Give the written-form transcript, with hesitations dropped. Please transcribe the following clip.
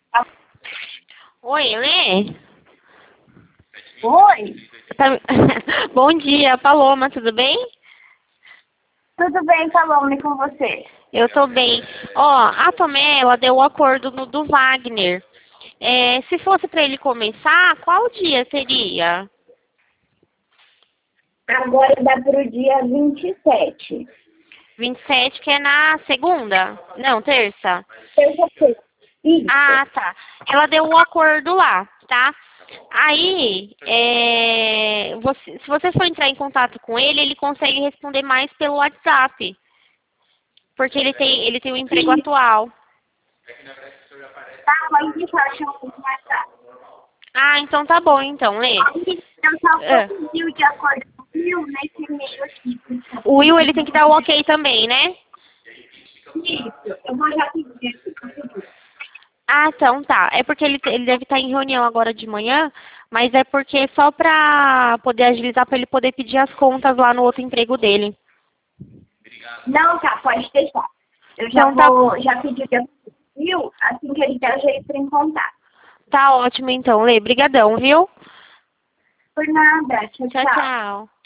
Oi, Lê? Oi, Tá- Bom dia, Paloma, tudo bem? tudo bem, Paloma, com você? Eu tô bem. Ó, a Tomé, ela deu o acordo do Wagner. Se fosse pra ele começar, qual dia seria? Agora dá para o dia 27, 27, que é na segunda? Não, terça. terça-feira. Ah, Isso. tá. Ela deu o acordo lá, tá? Aí, se você for entrar em contato com ele, ele consegue responder mais pelo WhatsApp, porque ele tem um emprego Sim, atual. tá, mas me faz um pouco mais tarde. Ah, então tá bom, então, Lê. Aí, eu só vou Ah, pedir o de acordo com o Will nesse e-mail aqui, por o favor. Will, ele tem que dar o ok também, né? Isso, eu vou já pedir aqui para pedir. Ah, então tá. É porque ele deve estar em reunião agora de manhã, mas é porque é só pra poder agilizar, pra ele poder pedir as contas lá no outro emprego dele. Não, tá, pode deixar. Eu já Então tá, vou, já pedi o de acordo com o Will, assim que ele der, eu já entro em contato. tá ótimo então, Lê. Brigadão, viu? Por nada, tchau, Tchau, tchau. tchau.